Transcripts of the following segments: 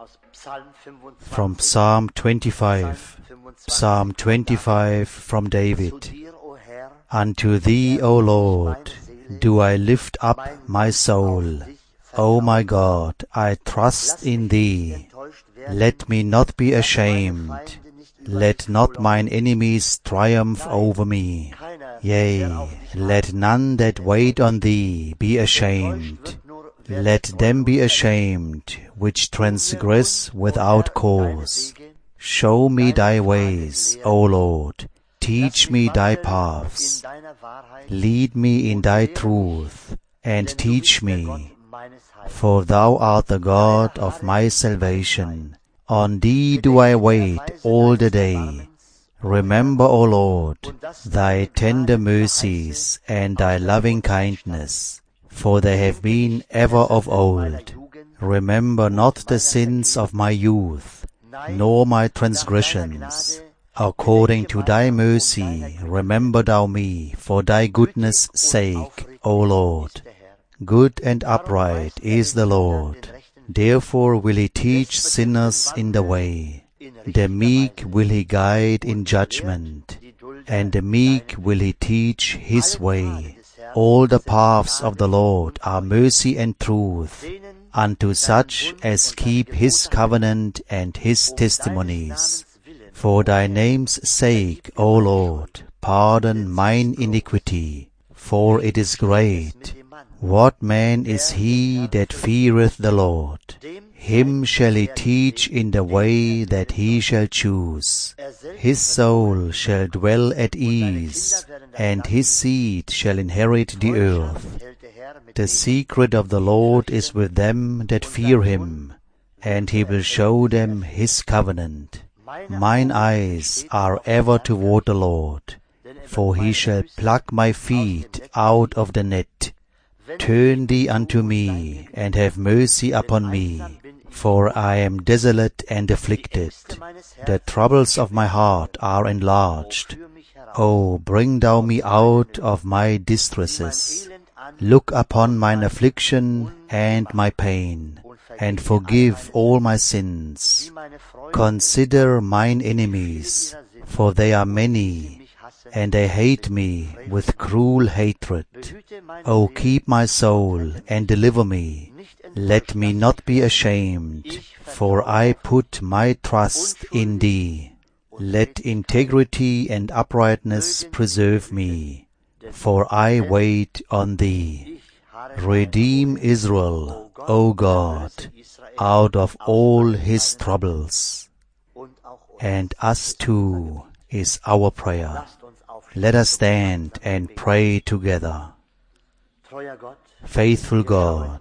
From Psalm 25, Psalm 25 from David. Unto Thee, O Lord, do I lift up my soul. O my God, I trust in Thee. Let me not be ashamed. Let not mine enemies triumph over me. Yea, let none that wait on Thee be ashamed. Let them be ashamed which transgress without cause. Show me Thy ways, O Lord. Teach me Thy paths. Lead me in Thy truth, and teach me. For Thou art the God of my salvation. On Thee do I wait all the day. Remember, O Lord, Thy tender mercies and Thy loving kindness, for they have been ever of old. Remember not the sins of my youth, nor my transgressions. According to Thy mercy, remember Thou me, for Thy goodness' sake, O Lord. Good and upright is the Lord. Therefore will He teach sinners in the way. The meek will He guide in judgment, and the meek will He teach His way. All the paths of the Lord are mercy and truth, unto such as keep His covenant and His testimonies. For Thy name's sake, O Lord, pardon mine iniquity, for it is great. What man is he that feareth the Lord? Him shall He teach in the way that he shall choose. His soul shall dwell at ease, and his seed shall inherit the earth. The secret of the Lord is with them that fear Him, and He will show them His covenant. Mine eyes are ever toward the Lord, for He shall pluck my feet out of the net. Turn Thee unto me, and have mercy upon me, for I am desolate and afflicted. The troubles of my heart are enlarged. O bring Thou me out of my distresses. Look upon mine affliction and my pain, and forgive all my sins. Consider mine enemies, for they are many, and they hate me with cruel hatred. O keep my soul and deliver me. Let me not be ashamed, for I put my trust in Thee. Let integrity and uprightness preserve me, for I wait on Thee. Redeem Israel, O God, out of all his troubles. And us too is our prayer. Let us stand and pray together. Faithful God,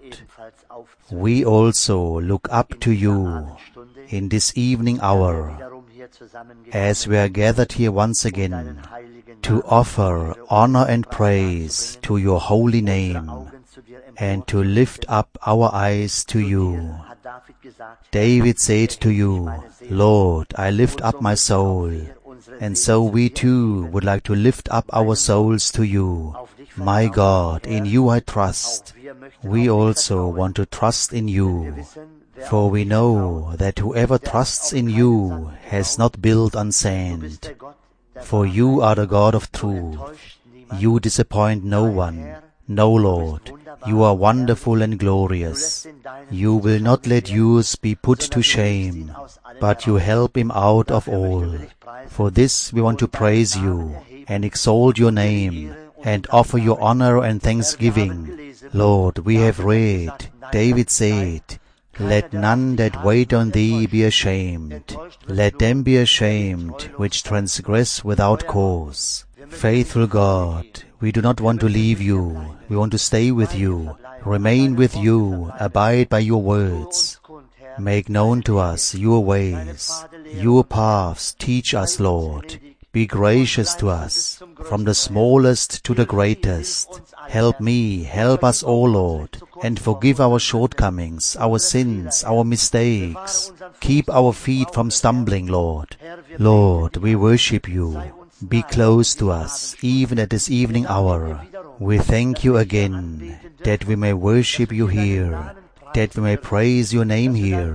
we also look up to You in this evening hour, as we are gathered here once again to offer honor and praise to Your holy name, and to lift up our eyes to You. David said to You, Lord, I lift up my soul, and so we too would like to lift up our souls to You. My God, in You I trust. We also want to trust in You, for we know that whoever trusts in You has not built on sand. For You are the God of truth. You disappoint no one. No, Lord, You are wonderful and glorious. You will not let Yours be put to shame, but You help him out of all. For this we want to praise You and exalt Your name and offer You honor and thanksgiving. Lord, we have read, David said, Let none that wait on Thee be ashamed. Let them be ashamed which transgress without cause. Faithful God, we do not want to leave You. We want to stay with You, remain with You, abide by Your words. Make known to us Your ways, Your paths teach us, Lord. Be gracious to us, from the smallest to the greatest. Help me, help us, O Lord, and forgive our shortcomings, our sins, our mistakes. Keep our feet from stumbling, Lord. Lord, we worship You. Be close to us, even at this evening hour. We thank You again, that we may worship You here, that we may praise Your name here,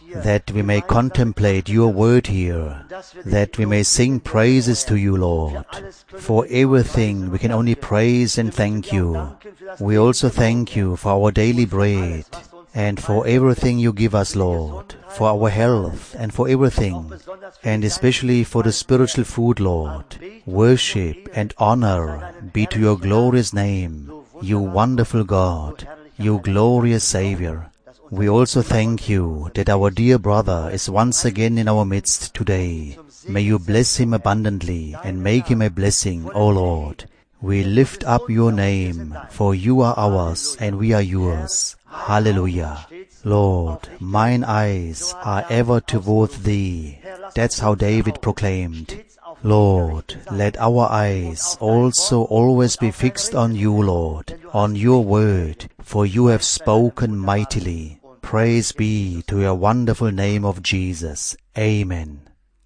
that we may contemplate your word here, that we may sing praises to you, Lord. For everything we can only praise and thank you. We also thank you for our daily bread, and for everything you give us, Lord, for our health and for everything, and especially for the spiritual food, Lord. Worship and honor be to your glorious name, you wonderful God, you glorious Savior. We also thank you that our dear brother is once again in our midst today. May you bless him abundantly and make him a blessing, O Lord. We lift up your name, for you are ours and we are yours. Hallelujah. Lord, mine eyes are ever toward thee. That's how David proclaimed. Lord, let our eyes also always be fixed on you, Lord, on your word, for you have spoken mightily. Praise be to your wonderful name of Jesus. Amen.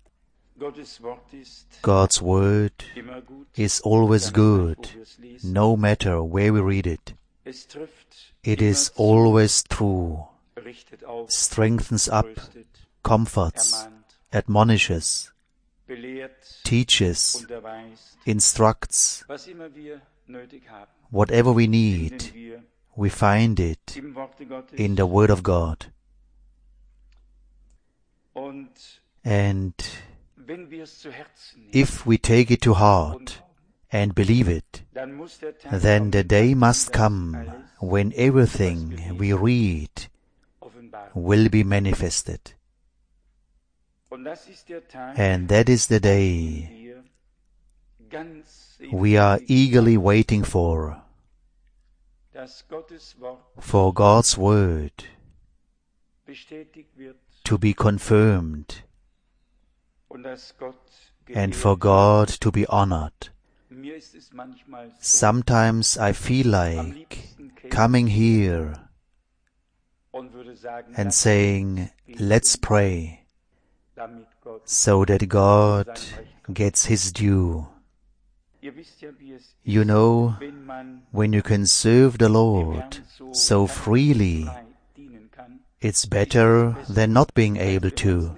God's word is always good, no matter where we read it. It is always true, strengthens up, comforts, admonishes, teaches, instructs. Whatever we need, we find it in the Word of God. And if we take it to heart and believe it, then the day must come when everything we read will be manifested. And that is the day we are eagerly waiting for God's word to be confirmed and for God to be honored. Sometimes I feel like coming here and saying, let's pray, so that God gets his due. You know, when you can serve the Lord so freely, it's better than not being able to.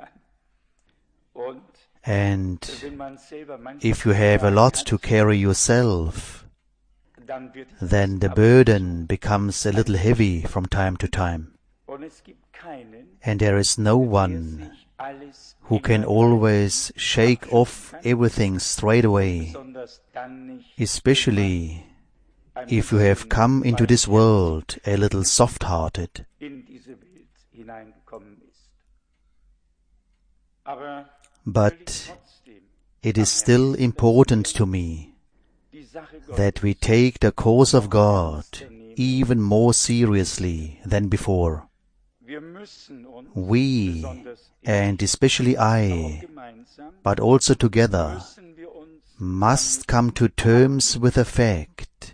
And if you have a lot to carry yourself, then the burden becomes a little heavy from time to time. And there is no one who can always shake off everything straight away, especially if you have come into this world a little soft-hearted. But it is still important to me that we take the cause of God even more seriously than before. We, and especially I, but also together, must come to terms with the fact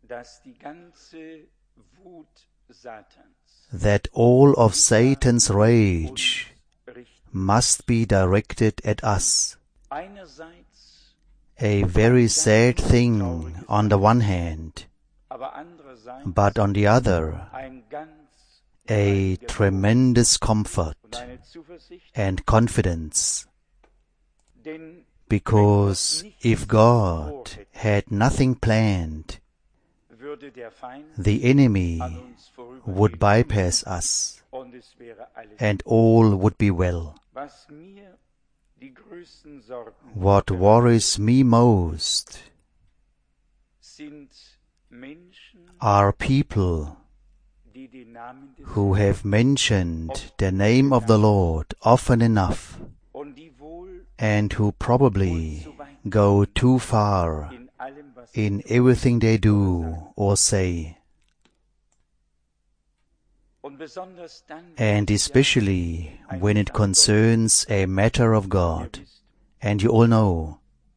that all of Satan's rage must be directed at us. A very sad thing on the one hand, but on the other, a tremendous comfort and confidence. Because if God had nothing planned, the enemy would bypass us and all would be well. What worries me most are people who have mentioned the name of the Lord often enough and who probably go too far in everything they do or say. And especially when it concerns a matter of God. And you all know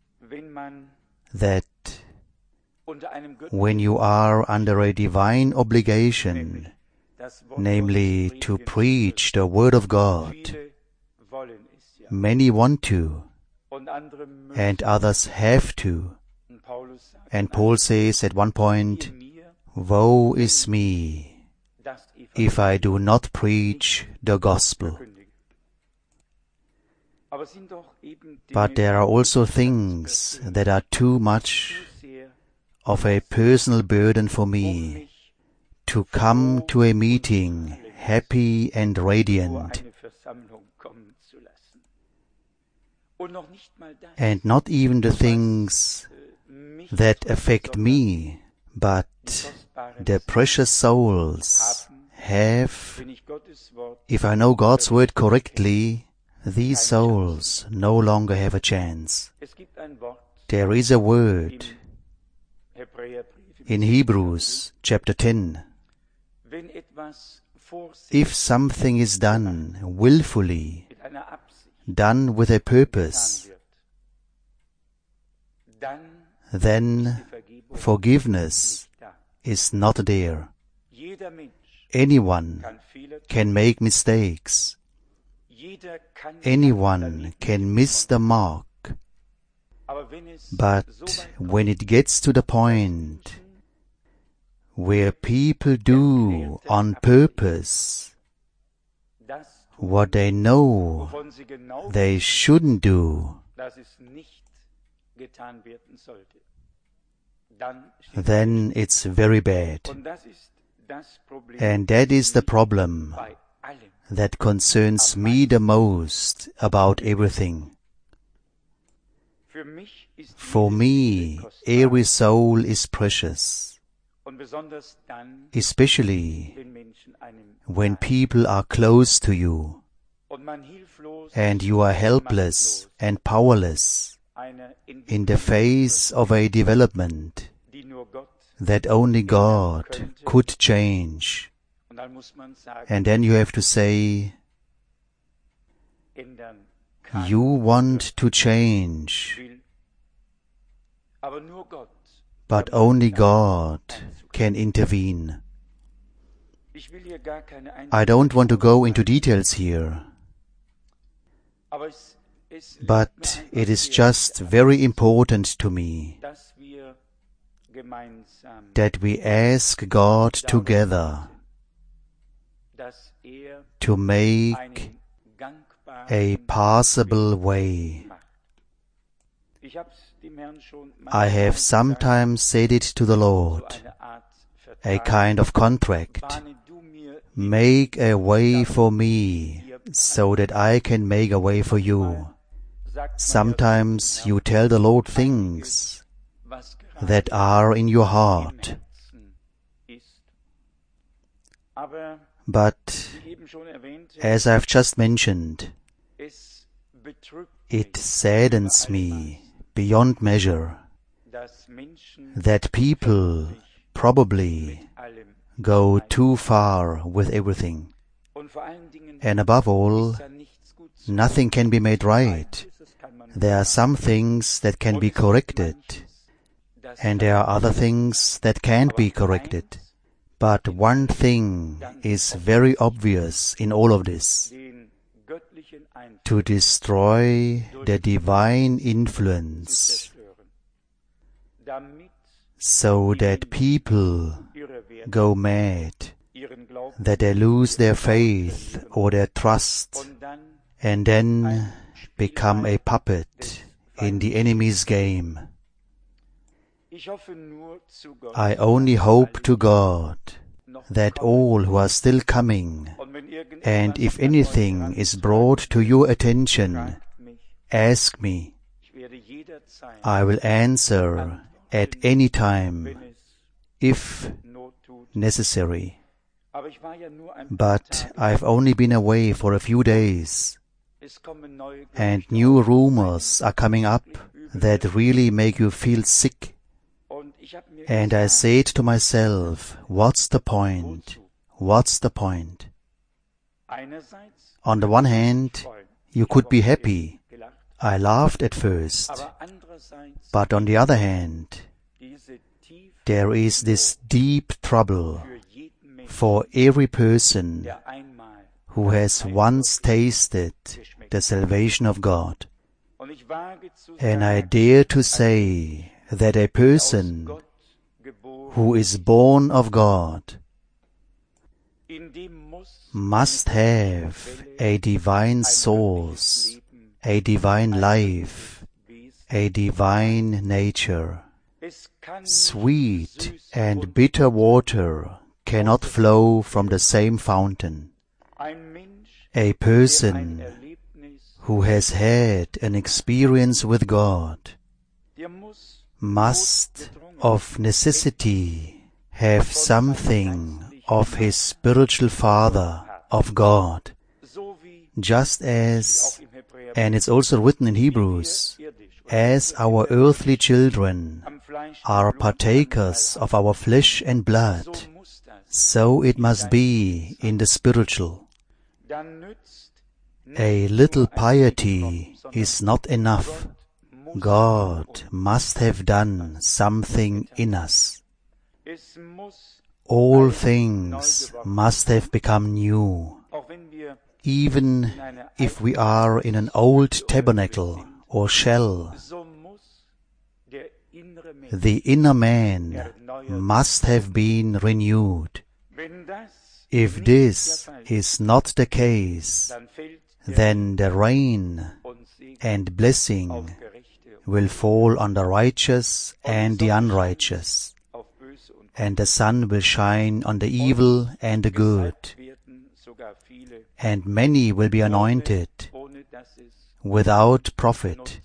that when you are under a divine obligation, namely to preach the Word of God, many want to, and others have to. And Paul says at one point, "Woe is me, if I do not preach the gospel. But there are also things that are too much of a personal burden for me to come to a meeting happy and radiant. And not even the things that affect me, but the precious souls have, if I know God's word correctly, these souls no longer have a chance. There is a word in Hebrews chapter 10. If something is done willfully, done with a purpose, then forgiveness is not there. Anyone can make mistakes. Anyone can miss the mark. But when it gets to the point where people do on purpose what they know they shouldn't do, then it's very bad. And that is the problem that concerns me the most about everything. For me, every soul is precious, especially when people are close to you and you are helpless and powerless in the face of a development that only God could change. And then you have to say, you want to change, but only God can intervene. I don't want to go into details here, but it is just very important to me that we ask God together to make a passable way. I have sometimes said it to the Lord, a kind of contract. Make a way for me so that I can make a way for you. Sometimes you tell the Lord things that are in your heart. But, as I've just mentioned, it saddens me beyond measure that people probably go too far with everything. And above all, nothing can be made right. There are some things that can be corrected, and there are other things that can't be corrected. But one thing is very obvious in all of this: to destroy the divine influence, so that people go mad, that they lose their faith or their trust, and then become a puppet in the enemy's game. I only hope to God that all who are still coming, and if anything is brought to your attention, ask me. I will answer at any time, if necessary. But I've only been away for a few days, and new rumors are coming up that really make you feel sick. And I said to myself, what's the point? What's the point? On the one hand, you could be happy. I laughed at first. But on the other hand, there is this deep trouble for every person who has once tasted the salvation of God. And I dare to say that a person who is born of God must have a divine source, a divine life, a divine nature. Sweet and bitter water cannot flow from the same fountain. A person who has had an experience with God must of necessity have something of his spiritual father, of God, just as, and it's also written in Hebrews, as our earthly children are partakers of our flesh and blood, so it must be in the spiritual. A little piety is not enough. God must have done something in us. All things must have become new. Even if we are in an old tabernacle or shell, the inner man must have been renewed. If this is not the case, then the rain and blessing will fall on the righteous and the unrighteous, and the sun will shine on the evil and the good, and many will be anointed without profit.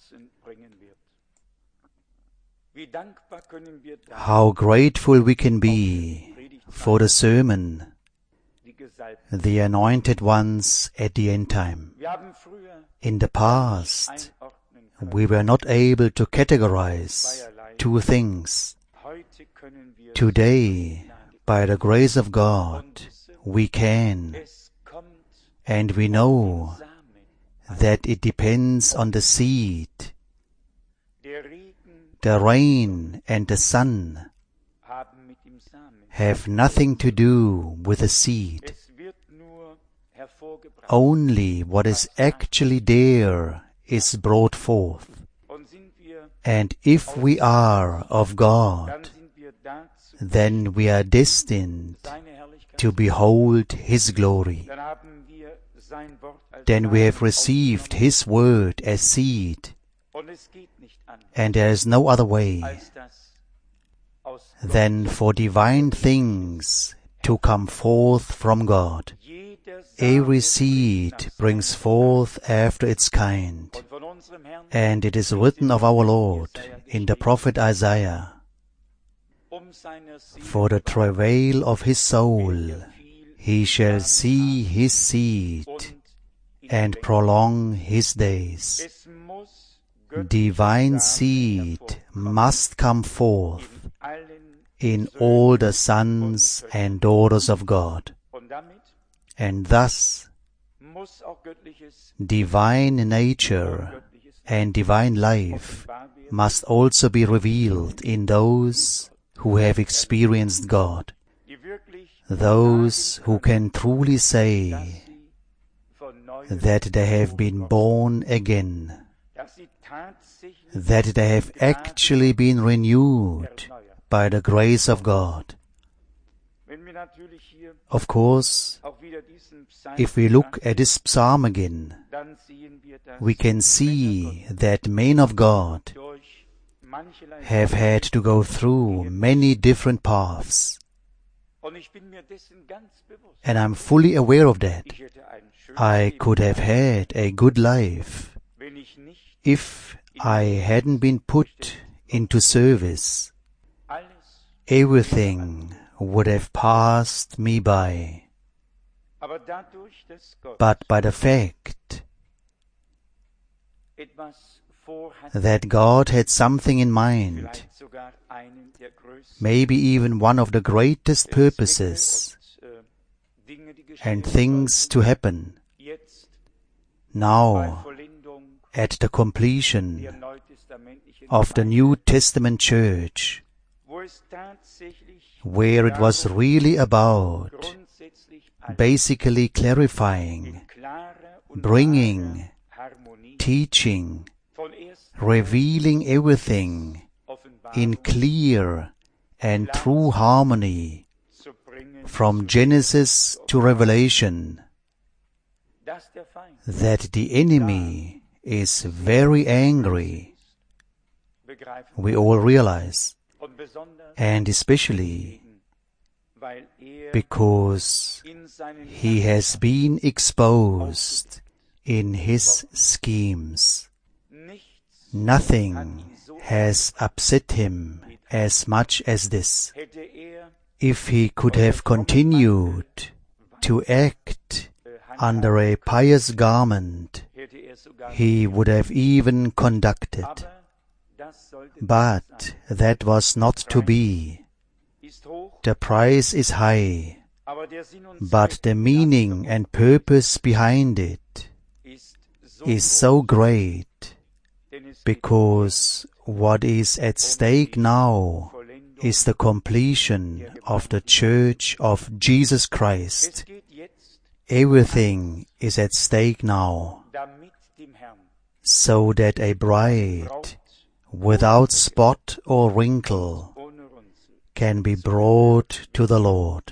How grateful we can be for the sermon, the anointed ones at the end time. In the past, we were not able to categorize two things. Today, by the grace of God, we can, and we know that it depends on the seed. The rain and the sun have nothing to do with the seed. Only what is actually there is brought forth. And if we are of God, then we are destined to behold His glory. Then we have received His word as seed, and there is no other way than for divine things to come forth from God. Every seed brings forth after its kind, and it is written of our Lord in the prophet Isaiah, for the travail of his soul he shall see his seed and prolong his days. Divine seed must come forth in all the sons and daughters of God. And thus, divine nature and divine life must also be revealed in those who have experienced God, those who can truly say that they have been born again, that they have actually been renewed by the grace of God. Of course, if we look at this psalm again, we can see that men of God have had to go through many different paths. And I'm fully aware of that. I could have had a good life if I hadn't been put into service. Everything would have passed me by. But by the fact that God had something in mind, maybe even one of the greatest purposes and things to happen, now at the completion of the New Testament church, where it was really about basically clarifying, bringing, teaching, revealing everything in clear and true harmony from Genesis to Revelation, that the enemy is very angry. We all realize, and especially because he has been exposed in his schemes. Nothing has upset him as much as this. If he could have continued to act under a pious garment, he would have even conducted. But that was not to be. The price is high, but the meaning and purpose behind it is so great, because what is at stake now is the completion of the Church of Jesus Christ. Everything is at stake now, so that a bride without spot or wrinkle can be brought to the Lord,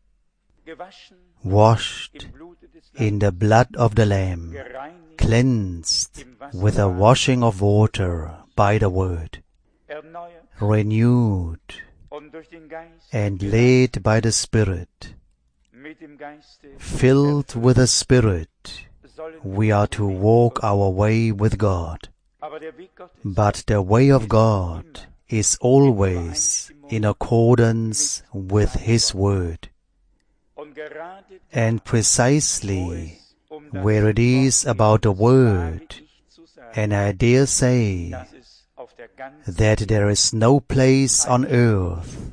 washed in the blood of the Lamb, cleansed with a washing of water by the Word, renewed and led by the Spirit, filled with the Spirit. We are to walk our way with God. But the way of God is always in accordance with His Word. And precisely where it is about the Word, and I dare say that there is no place on earth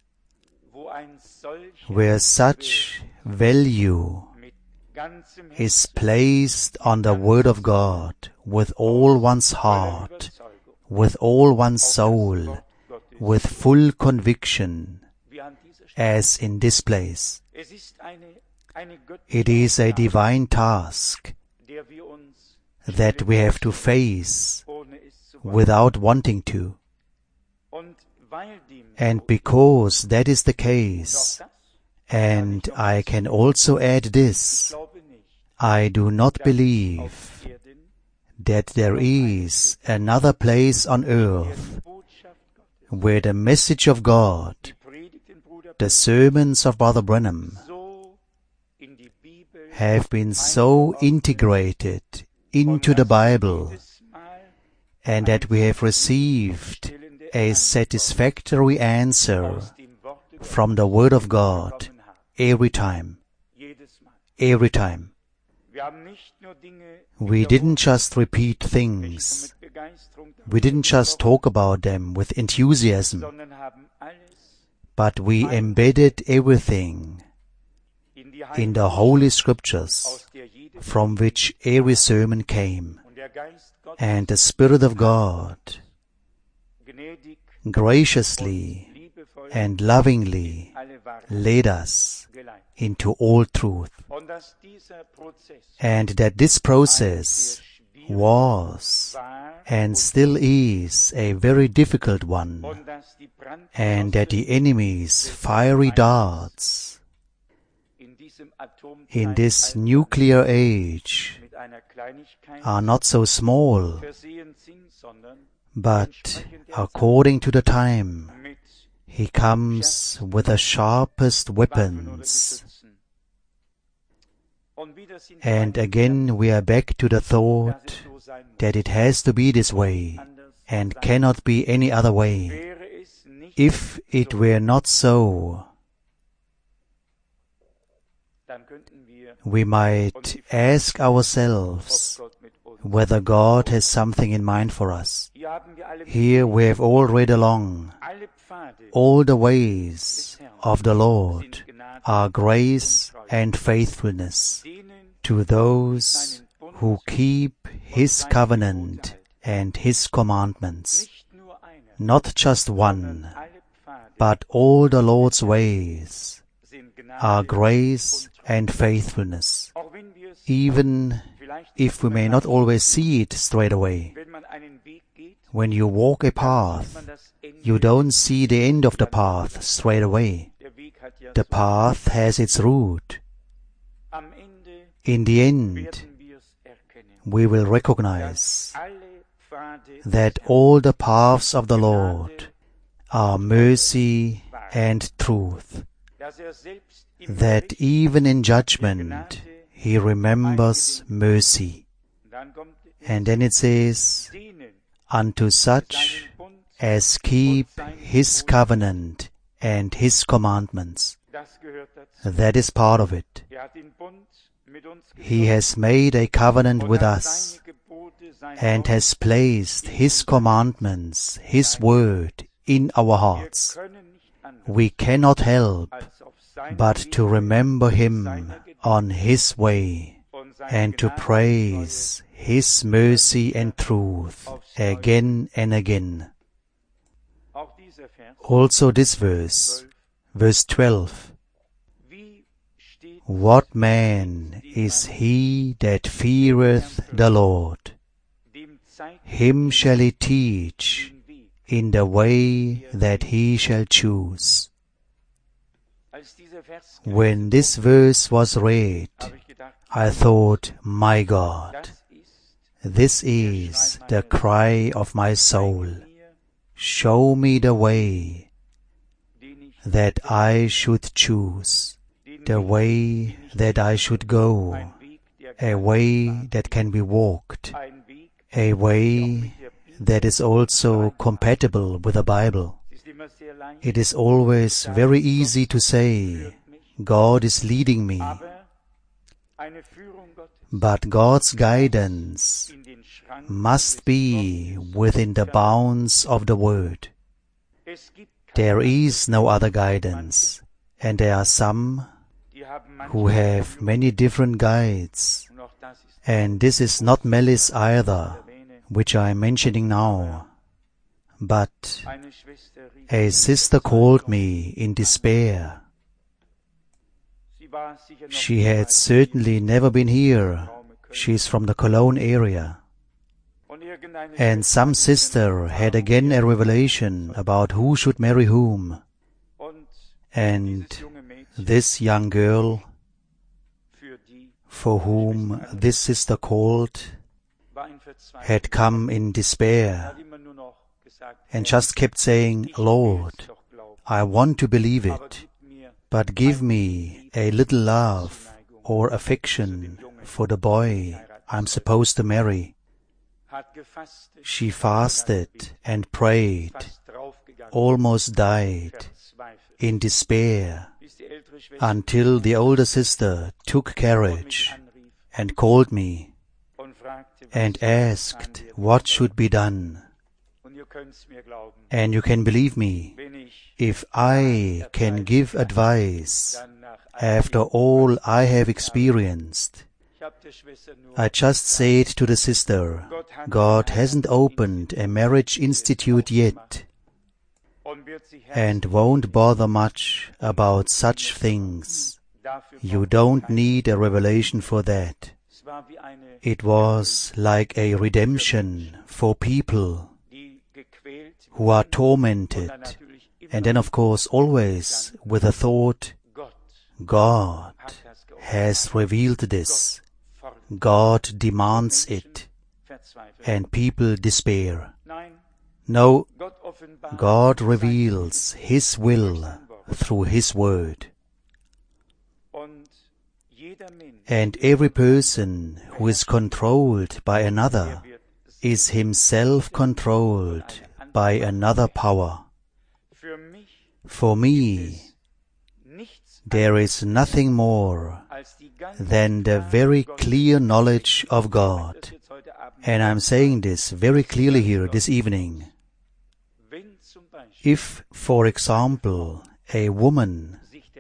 where such value is placed on the Word of God with all one's heart, with all one's soul, with full conviction, as in this place. It is a divine task that we have to face without wanting to. And because that is the case, and I can also add this, I do not believe that there is another place on earth where the message of God, the sermons of Brother Branham, have been so integrated into the Bible, and that we have received a satisfactory answer from the Word of God every time. Every time. We didn't just repeat things. We didn't just talk about them with enthusiasm, but we embedded everything in the Holy Scriptures from which every sermon came. And the Spirit of God graciously and lovingly led us into all truth. And that this process was and still is a very difficult one, and that the enemy's fiery darts in this nuclear age are not so small, but according to the time, he comes with the sharpest weapons. And again we are back to the thought that it has to be this way and cannot be any other way. If it were not so, we might ask ourselves whether God has something in mind for us. Here we have all read along. All the ways of the Lord are grace and faithfulness to those who keep His covenant and His commandments. Not just one, but all the Lord's ways are grace and faithfulness, even if we may not always see it straight away. When you walk a path, you don't see the end of the path straight away. The path has its root. In the end, we will recognize that all the paths of the Lord are mercy and truth, that even in judgment He remembers mercy. And then it says, unto such as keep His covenant and His commandments. That is part of it. He has made a covenant with us and has placed His commandments, His word, in our hearts. We cannot help but to remember Him on His way and to praise His mercy and truth again and again. Also this verse, verse 12. What man is he that feareth the Lord? Him shall He teach in the way that he shall choose. When this verse was read, I thought, my God, this is the cry of my soul. Show me the way that I should choose, the way that I should go, a way that can be walked, a way that is also compatible with the Bible. It is always very easy to say, God is leading me. But God's guidance must be within the bounds of the Word. There is no other guidance, and there are some who have many different guides. And this is not malice either, which I am mentioning now. But a sister called me in despair. She had certainly never been here. She is from the Cologne area. And some sister had again a revelation about who should marry whom. And this young girl, for whom this sister called, had come in despair and just kept saying, Lord, I want to believe it, but give me a little love or affection for the boy I'm supposed to marry. She fasted and prayed, almost died, in despair, until the older sister took courage and called me and asked what should be done. And you can believe me, if I can give advice after all I have experienced, I just said to the sister, God hasn't opened a marriage institute yet, and won't bother much about such things. You don't need a revelation for that. It was like a redemption for people who are tormented, and then of course always with the thought, God has revealed this. God demands it, and people despair. No, God reveals His will through His Word. And every person who is controlled by another is himself controlled by another power. For me, there is nothing more than the very clear knowledge of God. And I'm saying this very clearly here this evening. If, for example, a woman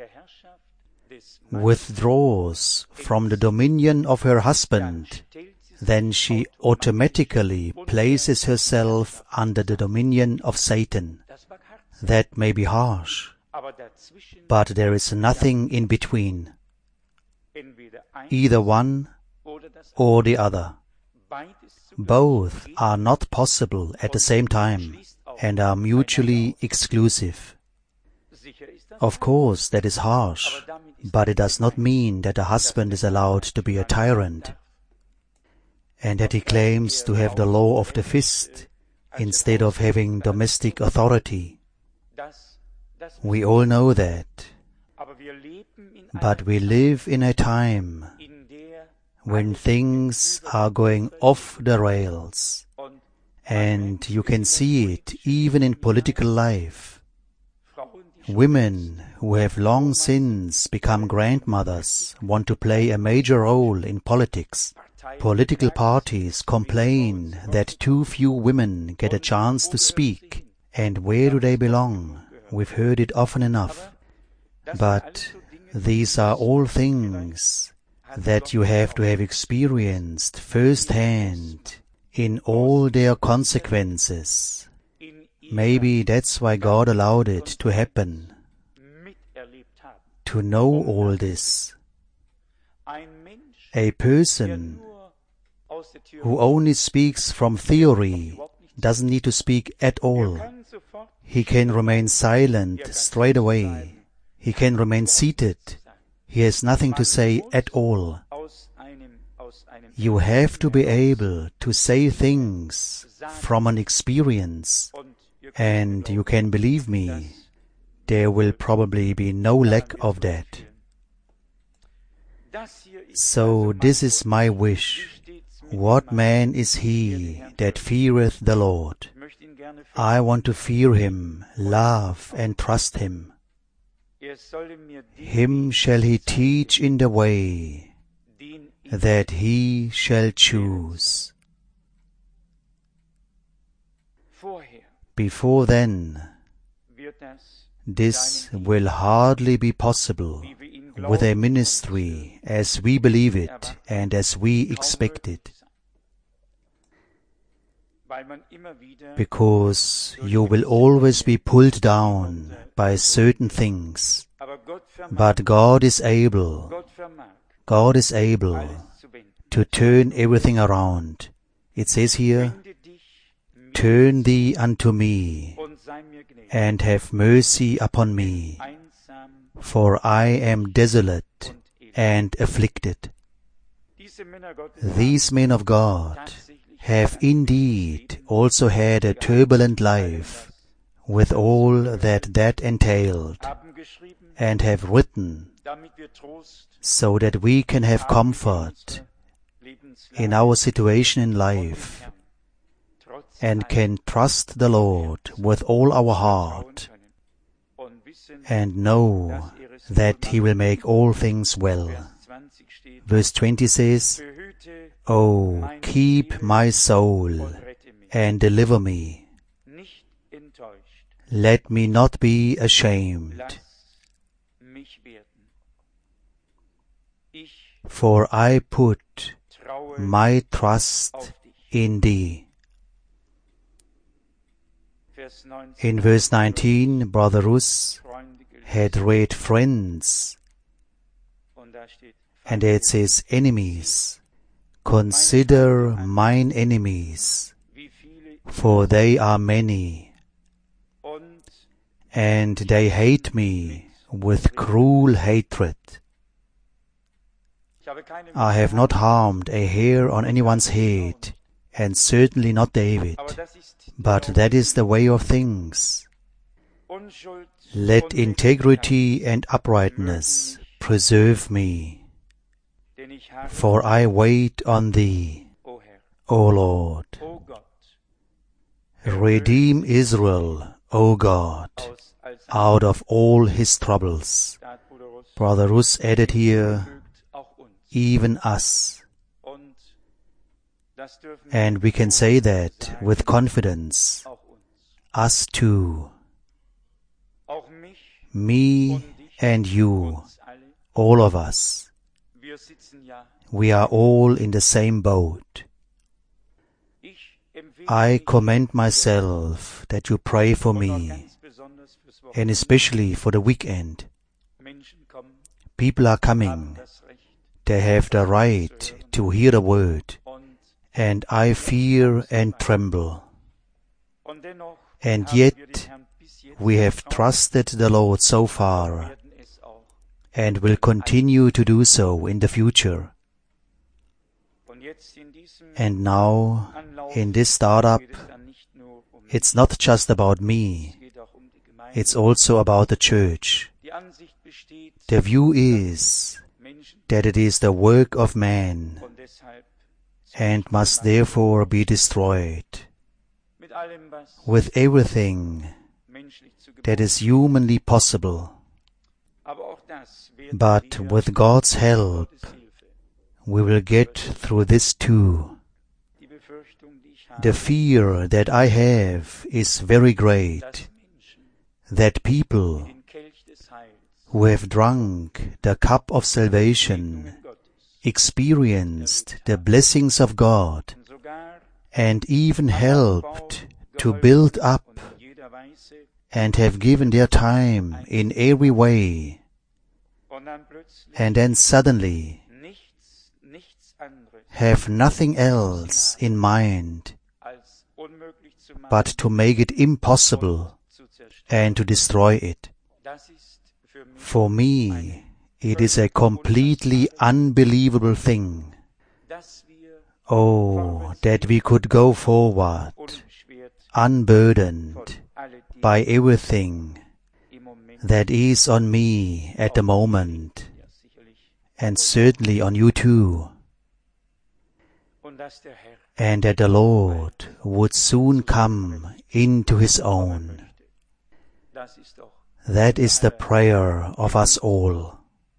withdraws from the dominion of her husband, then she automatically places herself under the dominion of Satan. That may be harsh, but there is nothing in between. Either one or the other. Both are not possible at the same time and are mutually exclusive. Of course, that is harsh, but it does not mean that a husband is allowed to be a tyrant, and that he claims to have the law of the fist instead of having domestic authority. We all know that. But we live in a time when things are going off the rails, and you can see it even in political life. Women who have long since become grandmothers want to play a major role in politics. Political parties complain that too few women get a chance to speak. And where do they belong? We've heard it often enough. But these are all things that you have to have experienced firsthand in all their consequences. Maybe that's why God allowed it to happen, to know all this. A person who only speaks from theory doesn't need to speak at all. He can remain silent straight away. He can remain seated. He has nothing to say at all. You have to be able to say things from an experience, and you can believe me, there will probably be no lack of that. So this is my wish. What man is he that feareth the Lord? I want to fear him, love and trust him. Him shall he teach in the way that he shall choose. Before then, this will hardly be possible with a ministry as we believe it and as we expect it. Because you will always be pulled down by certain things. But God is able to turn everything around. It says here, "Turn thee unto me, and have mercy upon me, for I am desolate and afflicted." These men of God have indeed also had a turbulent life with all that entailed, and have written so that we can have comfort in our situation in life and can trust the Lord with all our heart and know that He will make all things well. Verse 20 says, "Oh, keep my soul and deliver me. Let me not be ashamed. For I put my trust in thee." In verse 19, Brother Rus had read friends, and it says enemies. "Consider mine enemies, for they are many, and they hate me with cruel hatred. I have not harmed a hair on anyone's head, and certainly not David. But that is the way of things. Let integrity and uprightness preserve me, for I wait on thee, O Lord. Redeem Israel, O God, out of all his troubles." Brother Rus added here, "even us." And we can say that with confidence, us too, me and you, all of us, we are all in the same boat. I commend myself that you pray for me, and especially for the weekend. People are coming. They have the right to hear the word, and I fear and tremble. And yet We have trusted the Lord so far and will continue to do so in the future. And now, in this startup, it's not just about me, it's also about the church. The view is that it is the work of man and must therefore be destroyed. With everything that is humanly possible. But with God's help, we will get through this too. The fear that I have is very great, that people who have drunk the cup of salvation, experienced the blessings of God, and even helped to build up and have given their time in every way, and then suddenly have nothing else in mind but to make it impossible and to destroy it. For me, it is a completely unbelievable thing. Oh, that we could go forward, unburdened by everything that is on me at the moment, and certainly on you too, and that the Lord would soon come into His own. That is the prayer of us all.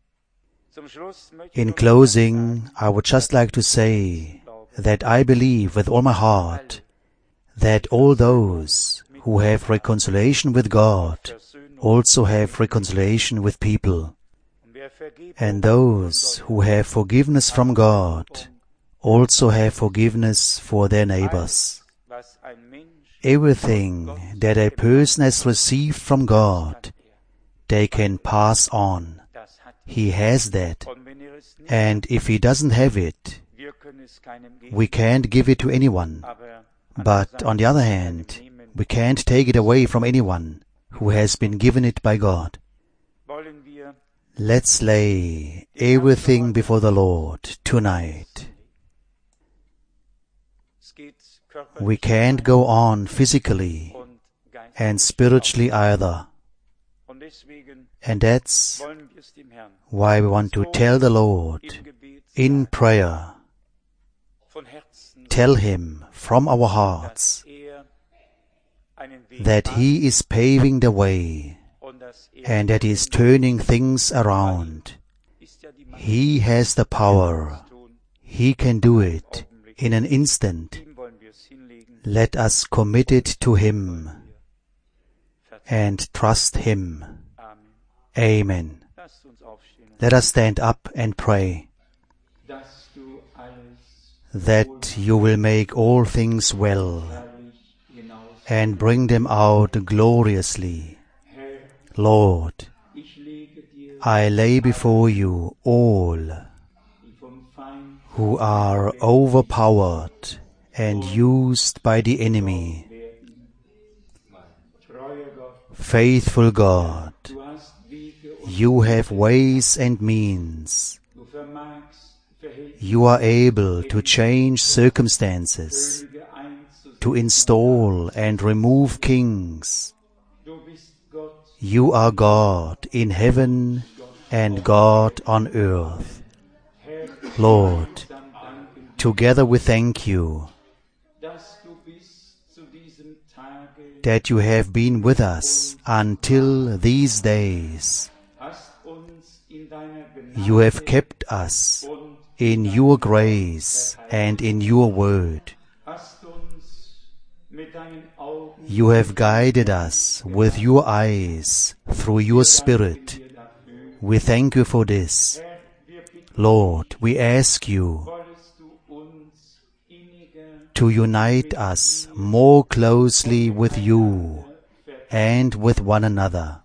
In closing, I would just like to say that I believe with all my heart that all those who have reconciliation with God also have reconciliation with people. And those who have forgiveness from God also have forgiveness for their neighbors. Everything that a person has received from God, they can pass on. He has that. And if he doesn't have it, we can't give it to anyone. But on the other hand, we can't take it away from anyone who has been given it by God. Let's lay everything before the Lord tonight. We can't go on physically and spiritually either. And that's why we want to tell the Lord in prayer, tell Him from our hearts that He is paving the way and that He is turning things around. He has the power. He can do it in an instant. Let us commit it to Him and trust Him. Amen. Let us stand up and pray that You will make all things well and bring them out gloriously. Lord, I lay before You all who are overpowered and used by the enemy. Faithful God, You have ways and means. You are able to change circumstances, to install and remove kings. You are God in heaven and God on earth. Lord, together we thank You that You have been with us until these days. You have kept us in Your grace and in Your word. You have guided us with Your eyes through Your Spirit. We thank You for this. Lord, we ask You to unite us more closely with You and with one another.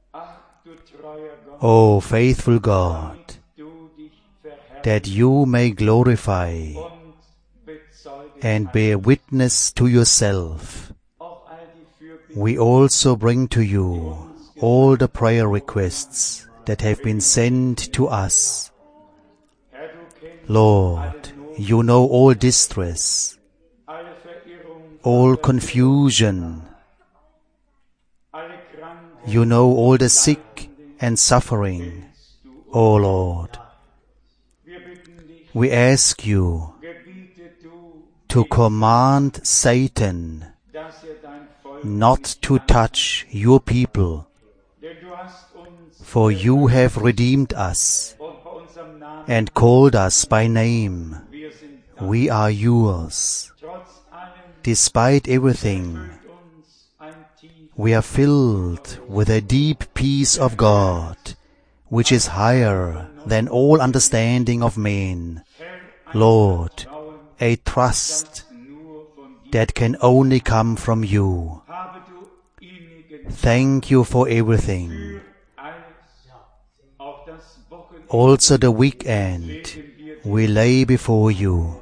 O faithful God, that You may glorify and bear witness to Yourself We also bring to you all the prayer requests that have been sent to us. Lord, you know all distress, all confusion. You know all the sick and suffering, O Lord. We ask you to command Satan not to touch your people, for you have redeemed us and called us by name. We are yours. Despite everything, we are filled with a deep peace of God, which is higher than all understanding of men. Lord, a trust that can only come from you. Thank you for everything. Also the weekend we lay before you.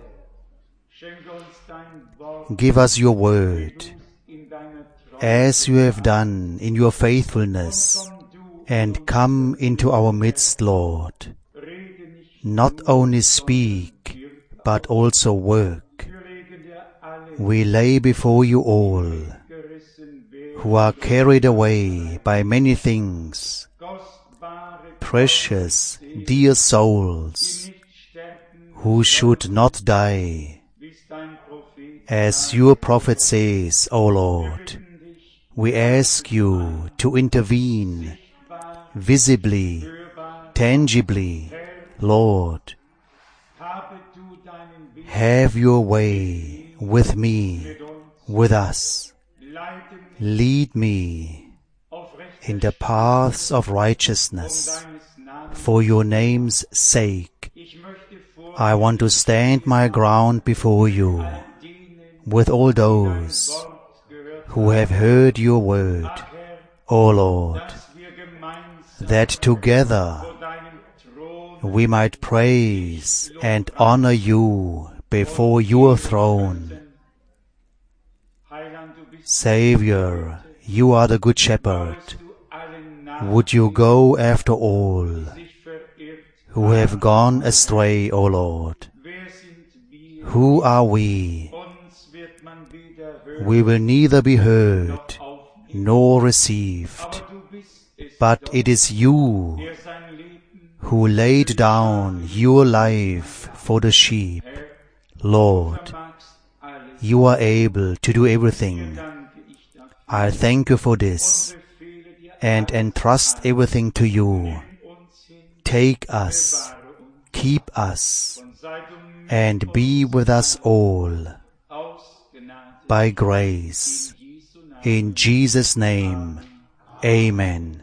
Give us your word, as you have done in your faithfulness, and come into our midst, Lord. Not only speak, but also work. We lay before you all, who are carried away by many things, precious, dear souls, who should not die. As your prophet says, O Lord, we ask you to intervene visibly, tangibly. Lord, have your way with me, with us. Lead me in the paths of righteousness for your name's sake. I want to stand my ground before you with all those who have heard your word, O Lord, that together we might praise and honor you before your throne. Savior, you are the Good Shepherd. Would you go after all who have gone astray, O Lord? Who are we? We will neither be heard nor received, but it is you who laid down your life for the sheep. Lord, you are able to do everything. I thank you for this and entrust everything to you. Take us, keep us, and be with us all by grace. In Jesus' name, amen.